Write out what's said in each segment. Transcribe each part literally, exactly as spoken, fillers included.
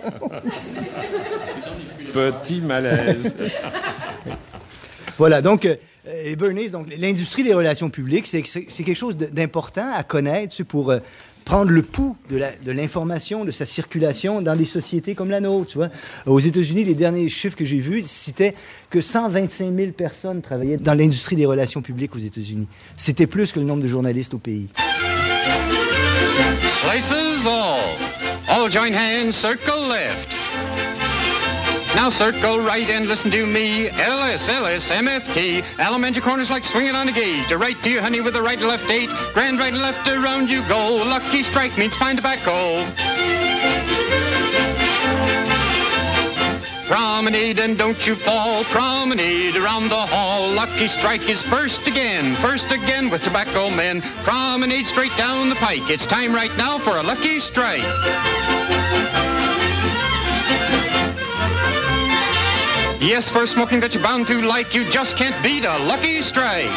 Petit malaise. Voilà, donc, euh, Bernays, donc, l'industrie des relations publiques, c'est, c'est, c'est quelque chose d'important à connaître, tu sais, pour euh, prendre le pouls de, la, de l'information, de sa circulation dans des sociétés comme la nôtre, tu vois. Aux États-Unis, les derniers chiffres que j'ai vus citaient que cent vingt-cinq mille personnes travaillaient dans l'industrie des relations publiques aux États-Unis. C'était plus que le nombre de journalistes au pays. Places all. All join hands, circle left. Now circle right and listen to me. L S, L S, M F T. Alimentary corners like swinging on a gauge. To right to your honey with the right and left eight. Grand right and left around you go. Lucky strike means fine tobacco. Promenade and don't you fall. Promenade around the hall. Lucky strike is first again. First again with tobacco men. Promenade straight down the pike. It's time right now for a lucky strike. Yes, for smoking that you're bound to like, you just can't beat a Lucky Strike.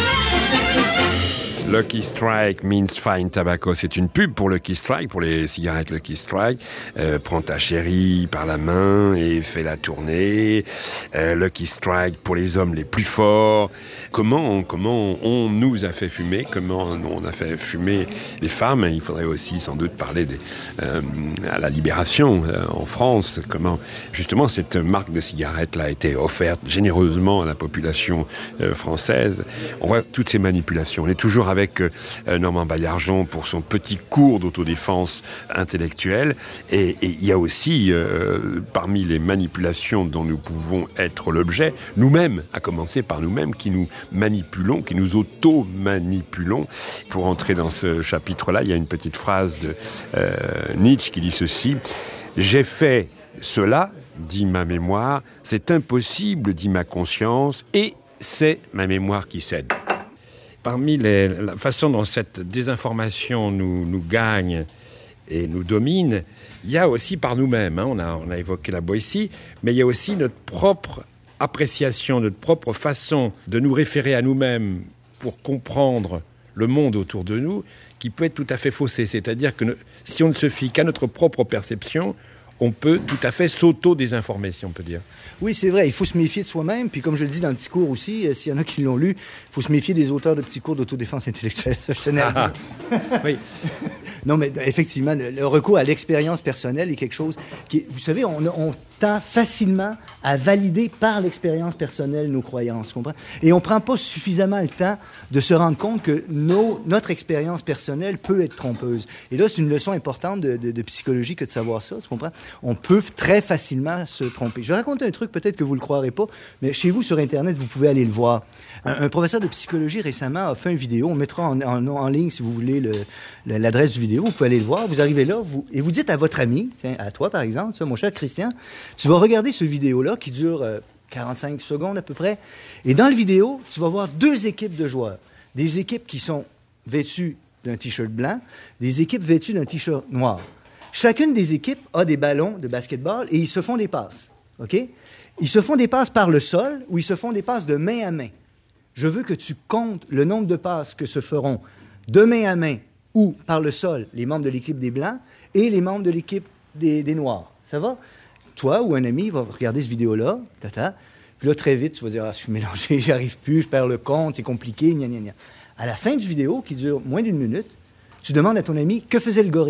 Lucky Strike means fine tobacco. C'est une pub pour Lucky Strike, pour les cigarettes Lucky Strike. Euh, prends ta chérie par la main et fais la tournée. Euh, Lucky Strike pour les hommes les plus forts. Comment on, comment on nous a fait fumer, comment on a fait fumer les femmes. Il faudrait aussi sans doute parler des, euh, à la Libération euh, en France. Comment justement cette marque de cigarette-là a été offerte généreusement à la population euh, française. On voit toutes ces manipulations. On est toujours avec avec euh, Normand Baillargeon pour son petit cours d'autodéfense intellectuelle. Et il y a aussi, euh, parmi les manipulations dont nous pouvons être l'objet, nous-mêmes, à commencer par nous-mêmes, qui nous manipulons, qui nous auto-manipulons. Pour entrer dans ce chapitre-là, il y a une petite phrase de euh, Nietzsche qui dit ceci: « J'ai fait cela, dit ma mémoire, c'est impossible, dit ma conscience, et c'est ma mémoire qui cède. » Parmi les, la façon dont cette désinformation nous, nous gagne et nous domine, il y a aussi par nous-mêmes, hein, on a, on a évoqué la Boétie, mais il y a aussi notre propre appréciation, notre propre façon de nous référer à nous-mêmes pour comprendre le monde autour de nous, qui peut être tout à fait faussée. C'est-à-dire que si on ne se fie qu'à notre propre perception, on peut tout à fait s'auto-désinformer, si on peut dire. Oui, c'est vrai, il faut se méfier de soi-même. Puis comme je le dis dans le petit cours aussi, euh, s'il y en a qui l'ont lu, il faut se méfier des auteurs de petits cours d'autodéfense intellectuelle. Ça, je tenais à dire. Oui. Non, mais effectivement, le, le recours à l'expérience personnelle est quelque chose qui, vous savez, on, on tend facilement à valider par l'expérience personnelle nos croyances, comprends? Et on prend pas suffisamment le temps de se rendre compte que nos, notre expérience personnelle peut être trompeuse. Et là, c'est une leçon importante de, de, de psychologie que de savoir ça, tu comprends? On peut très facilement se tromper. Je vais raconter un truc, peut-être que vous le croirez pas, mais chez vous, sur Internet, vous pouvez aller le voir. Un, un professeur de psychologie récemment a fait une vidéo, on mettra en, en, en ligne, si vous voulez, le, le, l'adresse du vidéo, vous pouvez aller le voir, vous arrivez là, vous, et vous dites à votre ami, tiens, à toi par exemple, ça, mon cher Christian, tu vas regarder ce vidéo-là qui dure euh, quarante-cinq secondes à peu près, et dans le vidéo, tu vas voir deux équipes de joueurs. Des équipes qui sont vêtues d'un T-shirt blanc, des équipes vêtues d'un T-shirt noir. Chacune des équipes a des ballons de basketball et ils se font des passes, OK? Ils se font des passes par le sol ou ils se font des passes de main à main. Je veux que tu comptes le nombre de passes que se feront de main à main ou par le sol les membres de l'équipe des Blancs et les membres de l'équipe des, des Noirs. Ça va? Toi ou un ami va regarder cette vidéo-là, tata, puis là, très vite, tu vas dire « Ah, je suis mélangé, j'arrive plus, je perds le compte, c'est compliqué, gna gna gna. » À la fin du vidéo, qui dure moins d'une minute, tu demandes à ton ami « Que faisait le gorille? »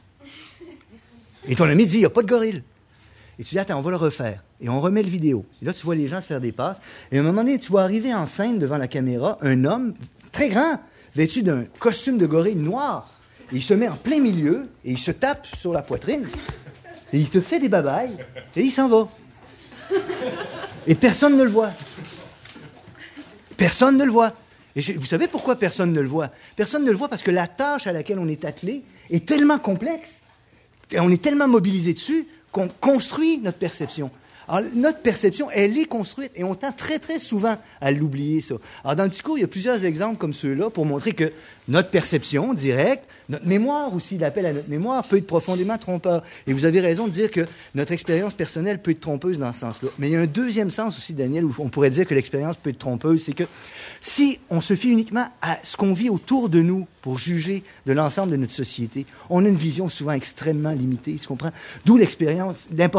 Et ton ami dit « Il n'y a pas de gorille. » Et tu dis « Attends, on va le refaire. » Et on remet le vidéo. Et là, tu vois les gens se faire des passes. Et à un moment donné, tu vois arriver en scène devant la caméra un homme très grand, vêtu d'un costume de gorille noir. Et il se met en plein milieu et il se tape sur la poitrine. Et il te fait des babayes et il s'en va. Et personne ne le voit. Personne ne le voit. Et je, vous savez pourquoi personne ne le voit? Personne ne le voit parce que la tâche à laquelle on est attelé est tellement complexe. Et on est tellement mobilisé dessus qu'on construit notre perception. Alors, notre perception, elle est construite et on tend très, très souvent à l'oublier, ça. Alors, dans le discours, il y a plusieurs exemples comme ceux-là pour montrer que notre perception directe, notre mémoire aussi, l'appel à notre mémoire, peut être profondément trompeur. Et vous avez raison de dire que notre expérience personnelle peut être trompeuse dans ce sens-là. Mais il y a un deuxième sens aussi, Daniel, où on pourrait dire que l'expérience peut être trompeuse, c'est que si on se fie uniquement à ce qu'on vit autour de nous pour juger de l'ensemble de notre société, on a une vision souvent extrêmement limitée, tu comprends? D'où l'expérience, l'importance